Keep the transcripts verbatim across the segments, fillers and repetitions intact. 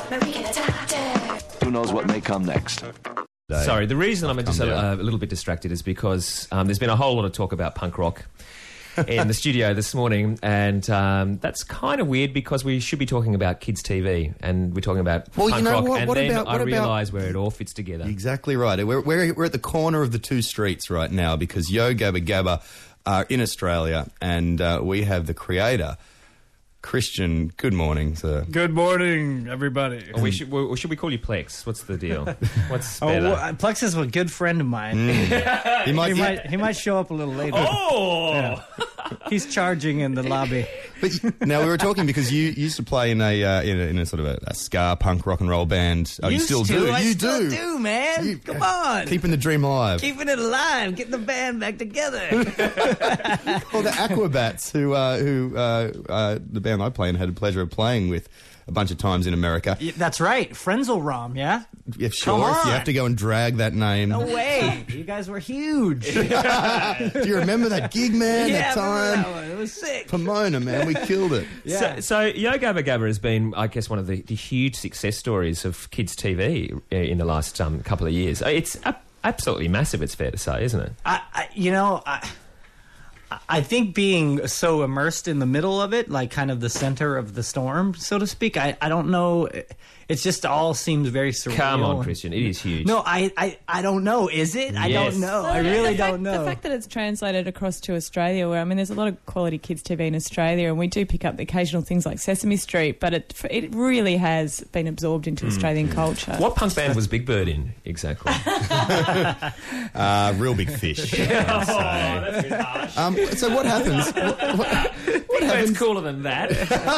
Who knows what may come next? Sorry, the reason I'm just a, a little bit distracted is because um, there's been a whole lot of talk about punk rock in the studio this morning, and um, that's kind of weird because we should be talking about kids' T V, and we're talking about well, punk you know rock, what? and What then about, what I realise about... where it all fits together. Exactly right. We're, we're, we're at the corner of the two streets right now because Yo Gabba Gabba are in Australia, and uh, we have the creator, Christian. Good morning, sir. Good morning, everybody. Or we should, or should we call you Plex? What's the deal? What's Oh, better? well, Plex is a good friend of mine. Mm. he might, He might he might show up a little later. Oh! Yeah. He's charging in the lobby. But now we were talking because you used to play in a uh, in, a, in a sort of a, a ska punk rock and roll band. Oh, you Used still to. do. I you still do. do, man. You- Come on. Keeping the dream alive. Keeping it alive. Getting the band back together. Well, the Aquabats, who uh, who uh, uh, the band I play in had the pleasure of playing with a bunch of times in America. Yeah, that's right. Frenzel Rom, yeah? If sure, Come if you on. have to go and drag that name. No way. You guys were huge. Do you remember that gig, man? yeah, that I remember time. that one. It was sick. Pomona, man, we killed it. Yeah. So, so Yo Gabba Gabba has been, I guess, one of the, the huge success stories of kids' T V in the last um, couple of years. It's a- absolutely massive, it's fair to say, isn't it? I, I you know, I, I think being so immersed in the middle of it, like kind of the center of the storm, so to speak, I, I don't know. It just all seems very surreal. Come on, Christian, it is huge. No, I, I, I don't know. Is it? I Yes. don't know. Well, I yeah, really the fact, don't know. The fact that it's translated across to Australia, where I mean, there's a lot of quality kids' T V in Australia, and we do pick up the occasional things like Sesame Street, but it it really has been absorbed into Australian culture. What punk band was Big Bird in, exactly? Uh, real big fish. um, so what happens? What, what, what Big Bird's happens? cooler than that.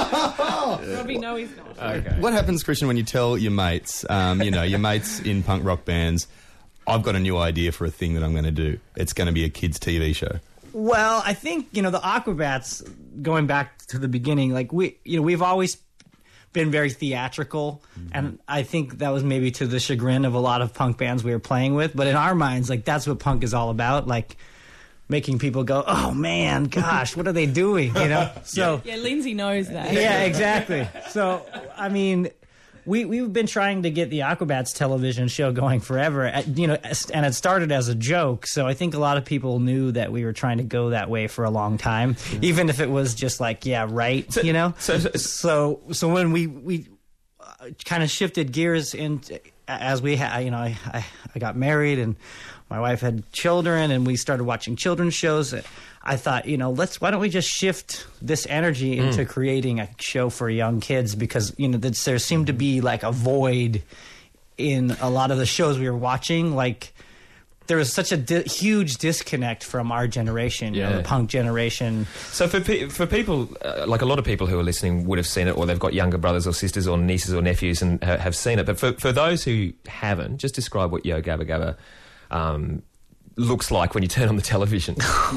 Robbie, no, he's not. Okay. What happens, Christian, when you tell your mates, um, you know, your mates in punk rock bands, I've got a new idea for a thing that I'm going to do. It's going to be a kids' T V show. Well, I think, you know, the Aquabats, going back to the beginning, like we, you know, we've always been very theatrical, mm-hmm. and I think that was maybe to the chagrin of a lot of punk bands we were playing with. But in our minds, like, that's what punk is all about, like making people go, "Oh man, gosh, what are they doing?" You know. So Yeah, Lindsay knows that. yeah, exactly. So I mean, we we've been trying to get the Aquabats television show going forever, at, you know, and it started as a joke. So I think a lot of people knew that we were trying to go that way for a long time, even if it was just like, yeah, right, So- you know. so- so- So so when we we uh, kind of shifted gears into as we had, you know, I, I I got married and my wife had children, and we started watching children's shows. I thought, you know, let's why don't we just shift this energy into mm. creating a show for young kids, because, you know, there seemed to be like a void in a lot of the shows we were watching. Like, there was such a di- huge disconnect from our generation, you Yeah. know, the punk generation. So for pe- for people, uh, like a lot of people who are listening would have seen it, or they've got younger brothers or sisters or nieces or nephews and ha- have seen it. But for, for those who haven't, just describe what Yo Gabba Gabba um, looks like when you turn on the television.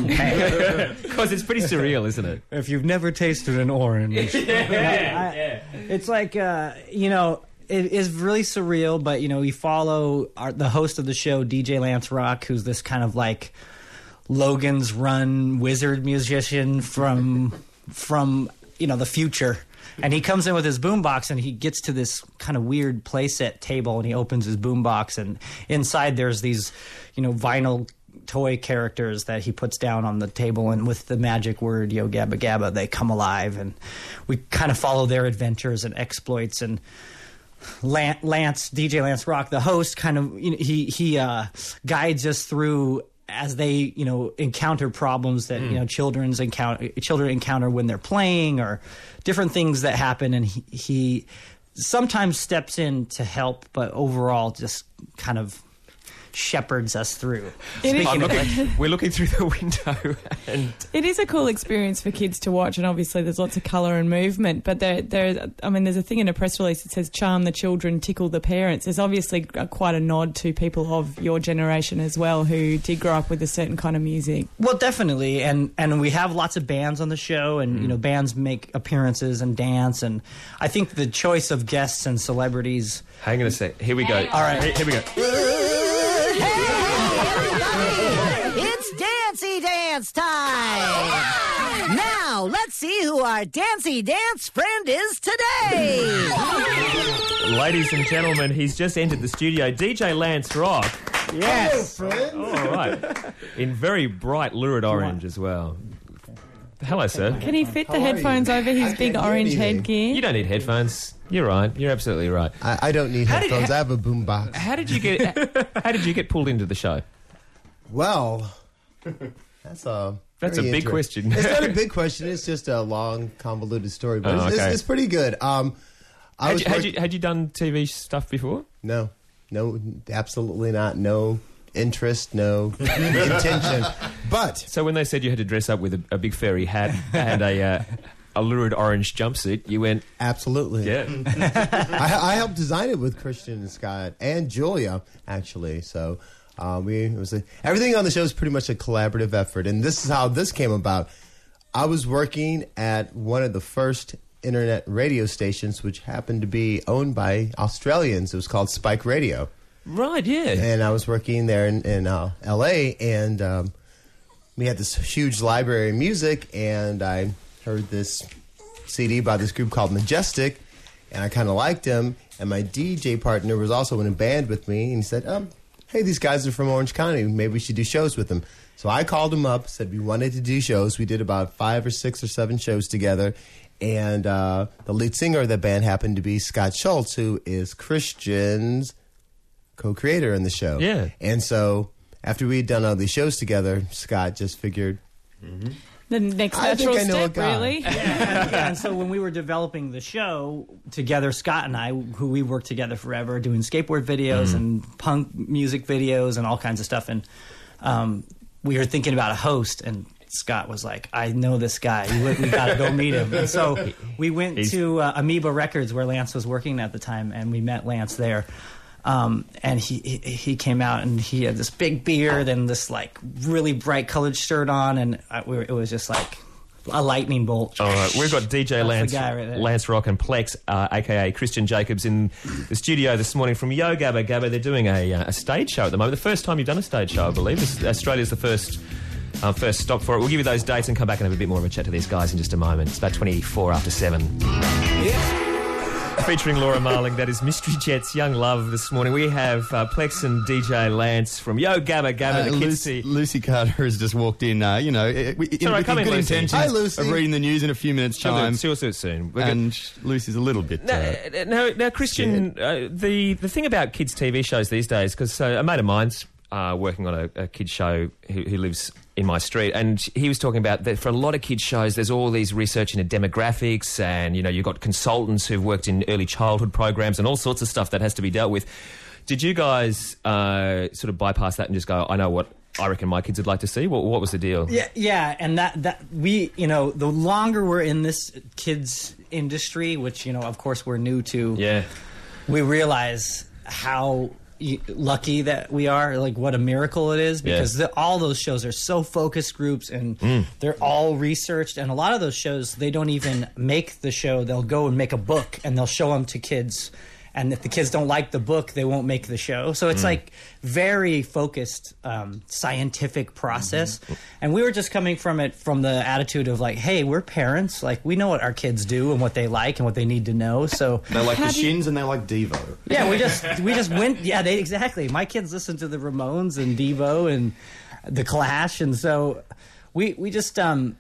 Because it's pretty surreal, isn't it? If you've never tasted an orange. yeah, I, yeah. It's like, uh, you know, it is really surreal, but, you know, we follow our, the host of the show, D J Lance Rock, who's this kind of like Logan's Run wizard musician from, from you know, the future. And he comes in with his boombox, and he gets to this kind of weird playset table, and he opens his boombox, and inside there's these, you know, vinyl toy characters that he puts down on the table, and with the magic word Yo Gabba Gabba, they come alive, and we kind of follow their adventures and exploits. And Lance, D J Lance Rock, the host, kind of, you know, he he uh, guides us through as they, you know, encounter problems that, mm. you know, children's encounter children encounter when they're playing, or different things that happen, and he, he sometimes steps in to help, but overall just kind of shepherds us through. It is- I'm looking, we're looking through the window, and It is a cool experience for kids to watch, and obviously there's lots of colour and movement, but there, there, I mean, there's a thing in a press release that says charm the children, tickle the parents. There's obviously quite a nod to people of your generation as well who did grow up with a certain kind of music. Well, definitely, and and we have lots of bands on the show, and you know, bands make appearances and dance, and I think the choice of guests and celebrities. hang on a sec. Here we go. All right, here, here we go. Hey, everybody! It's Dancy Dance time! Now, let's see who our Dancy Dance friend is today! Ladies and gentlemen, he's just entered the studio. D J Lance Rock. Yes. All right. In very bright lurid orange as well. Hello, sir. Can he fit the How are headphones you? over his I big can't hear orange anything. headgear? You don't need headphones. You're right. You're absolutely right. I, I don't need How did- headphones. how- I have a boom box. How did you get? How did you get pulled into the show? Well, that's a That's a very big inter- question. It's not a big question. It's just a long, convoluted story, but Oh, it's, okay. it's, it's pretty good. Um, I Had was you, had, work- you, had you done T V stuff before? no, no, absolutely not. No interest, no intention. But So when they said you had to dress up with a, a big furry hat and a uh, a lurid orange jumpsuit, you went, absolutely, yeah. I, I helped design it with Christian and Scott and Julia, actually. So uh, we it was a, everything on the show is pretty much a collaborative effort, and this is how this came about. I was working at one of the first internet radio stations, which happened to be owned by Australians. It was called Spike Radio, Right, yeah. and I was working there in, in uh, L A, and um, we had this huge library of music, and I heard this C D by this group called Majestic, and I kind of liked him, and my D J partner was also in a band with me, and he said, um, hey, these guys are from Orange County, maybe we should do shows with them. So I called him up, said we wanted to do shows. We did about five or six or seven shows together, and uh, the lead singer of the band happened to be Scott Schultz, who is Christian's co-creator in the show. Yeah. And so after we had done all these shows together, Scott just figured, The next I think natural I know a step, guy. really. Yeah, and so when we were developing the show together, Scott and I, who we worked together forever, doing skateboard videos and punk music videos and all kinds of stuff, and um, we were thinking about a host, and Scott was like, "I know this guy. We, we got to go meet him." And so we went He's- to uh, Amoeba Records, where Lance was working at the time, and we met Lance there. Um, and he, he he came out and he had this big beard and this like really bright colored shirt on, and I, we were, it was just like a lightning bolt. All right, we've got D J That's the Lance, guy right there. Lance Rock and Plex, uh, aka Christian Jacobs, in the studio this morning from Yo Gabba Gabba. They're doing a, uh, a stage show at the moment. The first time you've done a stage show, I believe. This, Australia's the first uh, first stop for it. We'll give you those dates and come back and have a bit more of a chat to these guys in just a moment. It's about twenty-four after seven. Featuring Laura Marling, that is Mystery Jets, Young Love this morning. We have uh, Plex and D J Lance from Yo Gabba Gabba, Uh, the kids. Lucy, see- Lucy Carter has just walked in, uh, you know, in, in, all right, with come the in, good Lucy. intentions Hi, Lucy. of reading the news in a few minutes' She'll do it- time. she'll do it soon. We're good. And Lucy's a little bit... Uh, Now, now, now, Christian, uh, the the thing about kids' T V shows these days, because uh, a mate of mine's uh, working on a, a kids show who, who lives in my street, and he was talking about that for a lot of kids' shows, there's all these research into demographics, and you know, you've got consultants who've worked in early childhood programs and all sorts of stuff that has to be dealt with. Did you guys uh, sort of bypass that and just go, I know what I reckon my kids would like to see? What, what was the deal? Yeah, yeah, and that that we, you know, the longer we're in this kids industry, which you know, of course, we're new to, Yeah. we realize how y- lucky that we are, like what a miracle it is, because Yeah. the, all those shows are so focus groups and they're all researched, and a lot of those shows they don't even make the show; they'll go and make a book and they'll show them to kids. And if the kids don't like the book, they won't make the show. So it's like very focused, um, scientific process. And we were just coming from it from the attitude of like, hey, we're parents. Like, we know what our kids do and what they like and what they need to know. So they like How the do you- Shins and they like Devo. yeah, we just we just went. Yeah, they exactly. My kids listen to the Ramones and Devo and the Clash, and so we we just um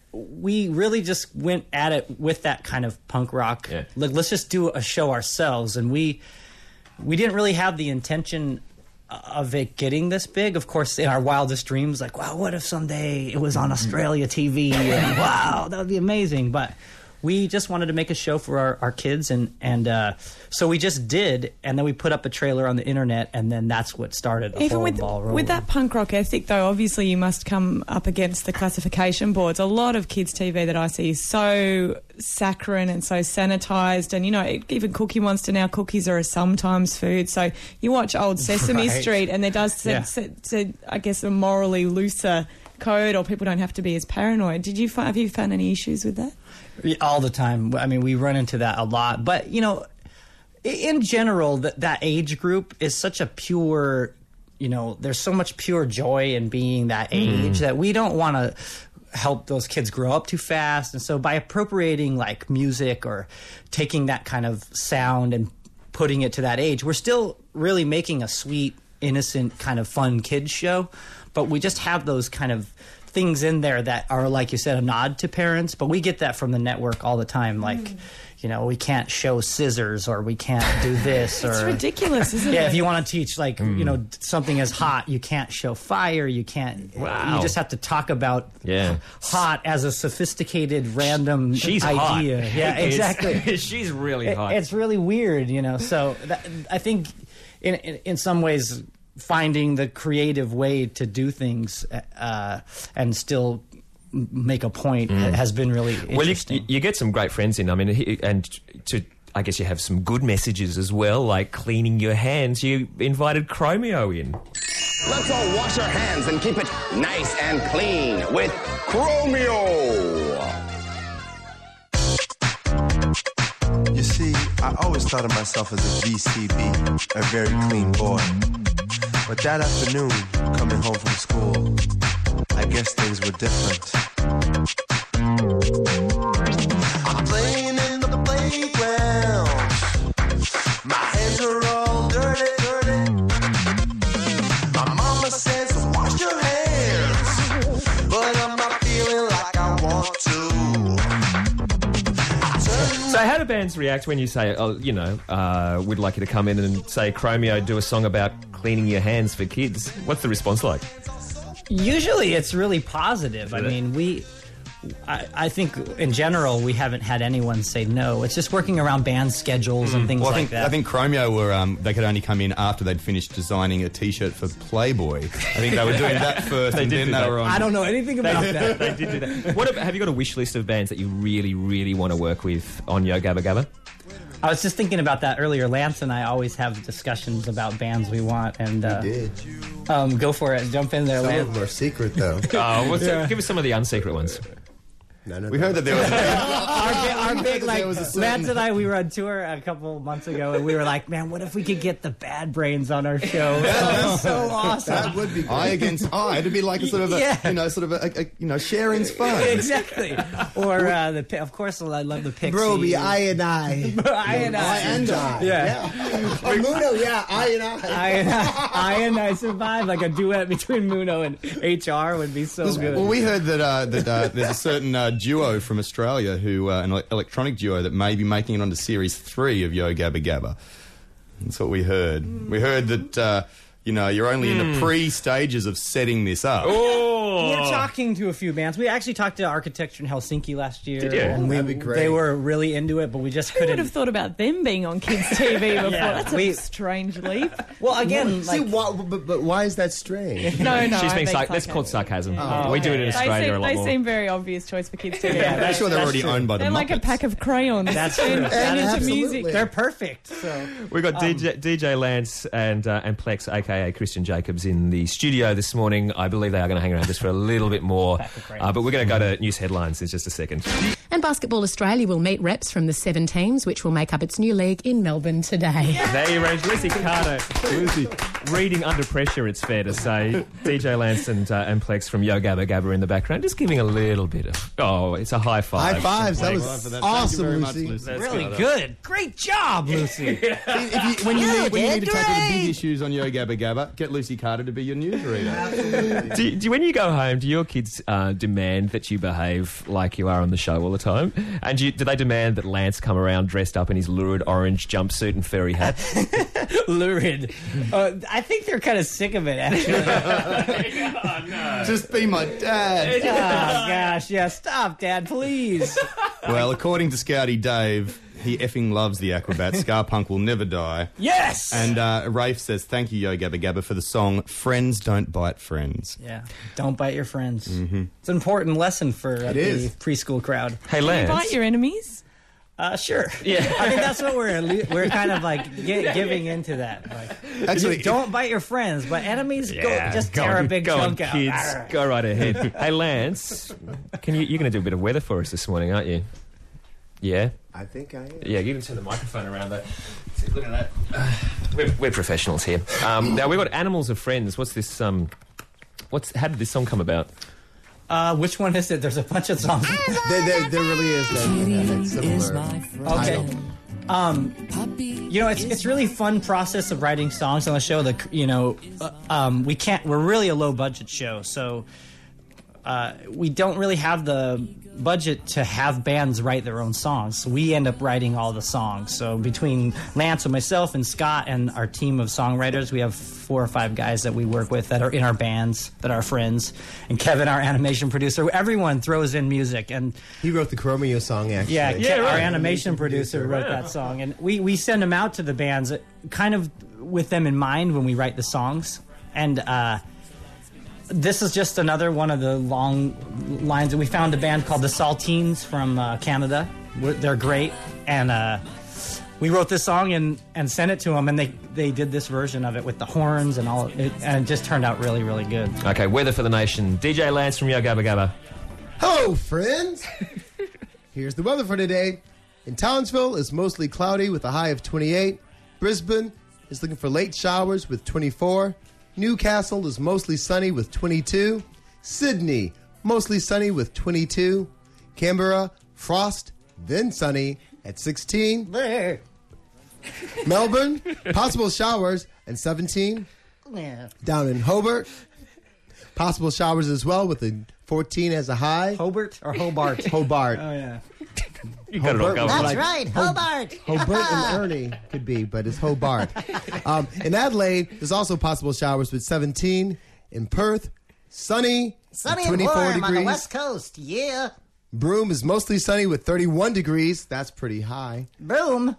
we really just went at it with that kind of punk rock. Yeah. Like, let's just do a show ourselves, and we we didn't really have the intention of it getting this big. Of course, in our wildest dreams, like, wow, what if someday it was on Australia T V? And wow, that would be amazing. But we just wanted to make a show for our, our kids, and and uh, so we just did, and then we put up a trailer on the internet, and then that's what started the Even whole with, ball rolling. with that punk rock ethic, though, obviously you must come up against the classification boards. A lot of kids' T V that I see is so saccharine and so sanitised, and, you know, even Cookie Monster now, cookies are a sometimes food. So you watch old Sesame Right. Street, and there does, Yeah. se- se- se- I guess, a morally looser code, or people don't have to be as paranoid. Did you find, have you found any issues with that? all the time. I mean, we run into that a lot. But, you know, i- in general, that that age group is such a pure, you know, there's so much pure joy in being that age that we don't want to help those kids grow up too fast. And so by appropriating like music or taking that kind of sound and putting it to that age. We're still really making a sweet, innocent, kind of fun kids show, but we just have those kind of things in there that are, like you said, a nod to parents. But we get that from the network all the time, like. Mm. You know, we can't show scissors, or we can't do this, or it's ridiculous, isn't yeah, it? if you want to teach, like mm. you know, something is hot, you can't show fire. You can't. Wow. You just have to talk about yeah. hot as a sophisticated, random She's idea. Hot. Yeah, exactly. She's really it, hot. It's really weird, you know. So that, I think, in, in in some ways, finding the creative way to do things uh, and still make a point mm. has been really interesting. Well, you, you get some great friends in. I mean, he, and to I guess you have some good messages as well, like cleaning your hands. You invited Chromeo in. Let's all wash our hands and keep it nice and clean with Chromeo. You see, I always thought of myself as a V C B, a very clean boy. But that afternoon, coming home from school, I guess things were different. I'm playing in the playground. My hands are all dirty, dirty. My mama says, wash your hands. But I'm not feeling like I want to. So how do bands react when you say, oh, you know, uh, we'd like you to come in and say, Chromeo, do a song about cleaning your hands for kids? What's the response like? Usually it's really positive. I mean, we... I, I think in general we haven't had anyone say no. It's just working around band schedules and things well, I like think, that. I think Chromeo were um, they could only come in after they'd finished designing a T-shirt for Playboy. I think they were doing that first, They and did then do they that. were on. I don't know anything about that. They did do that. What about, have you got a wish list of bands that you really, really want to work with on Yo Gabba Gabba? I was just thinking about that earlier. Lance and I always have discussions about bands we want, and uh, We did. um, go for it. Jump in there, Some Lance. of them are secret, though. Oh, what's the- give us some of the unsecret ones. No, no, We no. heard that there was. Our, bi- our big, like, There was a certain- Lance and I, we were on tour a couple months ago, and we were like, man, what if we could get the Bad Brains on our show? That was so awesome. That would be great. Eye against eye. It'd be like a sort of a, Yeah. you know, sort of a, a, a you know, sharing's fun. Exactly. Or, uh, the, Pi- of course, I love the Pixies. Broby, I and I. I and I. I and I. Yeah. Oh, Muno, yeah, I and I. I and I, I and I survived. Like a duet between Muno and H R would be so good. Well, we heard that uh, that uh, there's a certain uh, duo from Australia who uh, an ele- electronic duo that may be making it onto series three of Yo Gabba Gabba. That's what we heard. We heard that uh, you know you're only in the pre stages of setting this up. Oh! We're talking to a few bands. We actually talked to Architecture in Helsinki last year. Did you? And we, That'd be great. They were really into it, but we just Who couldn't. would have thought about them being on kids' T V before? Yeah, That's we- a strange leap. Well, again, See, like, why, but, but why is that strange? No, no. She's I'm being being sarc- That's sarcastic. called sarcasm. Oh, we do it in okay. They Australia seem, a lot they more. seem very obvious choice for kids' T V. Yeah, I'm sure they're that's already true. owned by the They're like a Muppets. pack of crayons. That's true. turned That into absolutely. music. they're perfect. So We've got Um, D J, D J Lance and uh, and Plex, aka Christian Jacobs, in the studio this morning. I believe they are going to hang around just for a little bit more, uh, but we're going to go to news headlines in just a second. And Basketball Australia will meet reps from the seven teams, which will make up its new league in Melbourne today. There you range Lucy Carter. Lucy. Reading under pressure, it's fair to say. D J Lance and, uh, and Plex from Yo Gabba Gabba in the background, just giving a little bit of... Oh, it's a high five. High fives. That was Thank you very awesome, much, Lucy. Lucy. That's really good. good. Great job, Lucy. If you, when you, You need, when you did need to tackle the great. big issues on Yo Gabba Gabba, get Lucy Carter to be your newsreader. Do, do when you go home, do your kids uh, demand that you behave like you are on the show all the time? And do, you, do they demand that Lance come around dressed up in his lurid orange jumpsuit and furry hat? Lurid. Uh, I think they're kind of sick of it, actually. Just be my dad. Oh, gosh. Yeah, stop, Dad, please. Well, according to Scouty Dave, he effing loves the Aquabat. Scarpunk will never die. Yes! And uh, Rafe says, thank you, Yo Gabba Gabba, for the song Friends Don't Bite Friends. Yeah, don't bite your friends. Mm-hmm. It's an important lesson for uh, the is. preschool crowd. Hey, You Lance. bite your enemies. Uh, sure. Yeah. I mean, that's what we're we're kind of like gi- giving into that. Like, Actually, don't bite your friends, but enemies, go, just go tear on, a big go chunk on, out. kids. Arr. Go right ahead. Hey, Lance, can you, you're going to do a bit of weather for us this morning, aren't you? Yeah? I think I am. Yeah, you can turn the microphone around there. See, look at that. Uh, we're, we're professionals here. Um, now, we've got Animals Are Friends. What's this... Um, what's How did this song come about? Uh, which one is it? There's a bunch of songs. There, there, there really is that, that similar Okay. title. Um, you know, it's it's really fun process of writing songs on the show. The you know, uh, um, we can't. We're really a low budget show, so uh, we don't really have the budget to have bands write their own songs. So we end up writing all the songs. So between Lance and myself and Scott and our team of songwriters, we have four or five guys that we work with that are in our bands, that are friends. And Kevin, our animation producer, everyone throws in music. And he wrote the Chromeo song, actually. Yeah, Yeah, Ke- right. our animation producer wrote that song. And we, we send them out to the bands kind of with them in mind when we write the songs. And uh, this is just another one of the long lines. We found a band called the Saltines from uh, Canada. We're, they're great. And uh, we wrote this song and, and sent it to them, and they, they did this version of it with the horns and all. It, and it just turned out really, really good. Okay, weather for the nation. D J Lance from Yo Gabba Gabba. Hello, friends. Here's the weather for today. In Townsville, it's mostly cloudy with a high of twenty-eight. Brisbane is looking for late showers with twenty-four. Newcastle is mostly sunny with twenty-two. Sydney, mostly sunny with twenty-two. Canberra, frost, then sunny at sixteen. There. Melbourne, possible showers and seventeen. Yeah. Down in Hobart, possible showers as well with a fourteen as a high. Hobart or Hobart? Hobart. Oh, yeah. You got it all covered. That's like right, Ho- Hobart. Hobart and Ernie could be, but it's Hobart. Um, in Adelaide, there's also possible showers with seventeen. In Perth, sunny, Sunny with and twenty-four warm degrees. on the west coast, yeah. Broome is mostly sunny with thirty-one degrees. That's pretty high. Boom.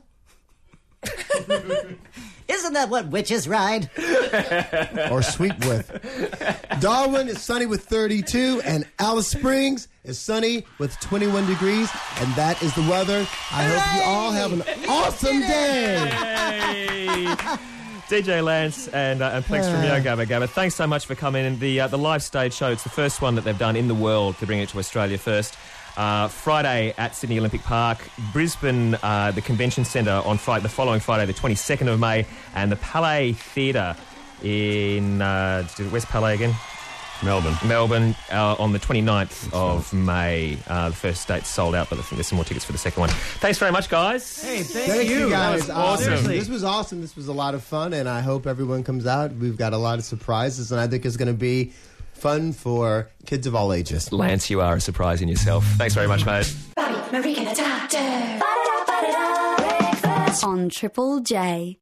Isn't that what witches ride? Or sweep with. Darwin is sunny with thirty-two, and Alice Springs is sunny with twenty-one degrees, and that is the weather. I hope you all have an awesome day. Hey. D J Lance and, uh, and Plex from Yo Gabba Gabba, thanks so much for coming in. The, uh, the live stage show, it's the first one that they've done in the world to bring it to Australia first. Uh, Friday at Sydney Olympic Park, Brisbane, uh, the Convention Centre on Friday, the following Friday, the twenty-second of May, and the Palais Theatre in uh, West Palais again? Melbourne. Melbourne uh, on the twenty-ninth of May. Uh, the first date's sold out, but I think there's some more tickets for the second one. Thanks very much, guys. Hey, thank, Thank you, guys. That was Uh, awesome. this was awesome. This was a lot of fun, and I hope everyone comes out. We've got a lot of surprises, and I think it's going to be fun for kids of all ages. Lance, you are a surprise in yourself. Thanks very much, mate. Bobby, Marika, the Doctor. On Triple J.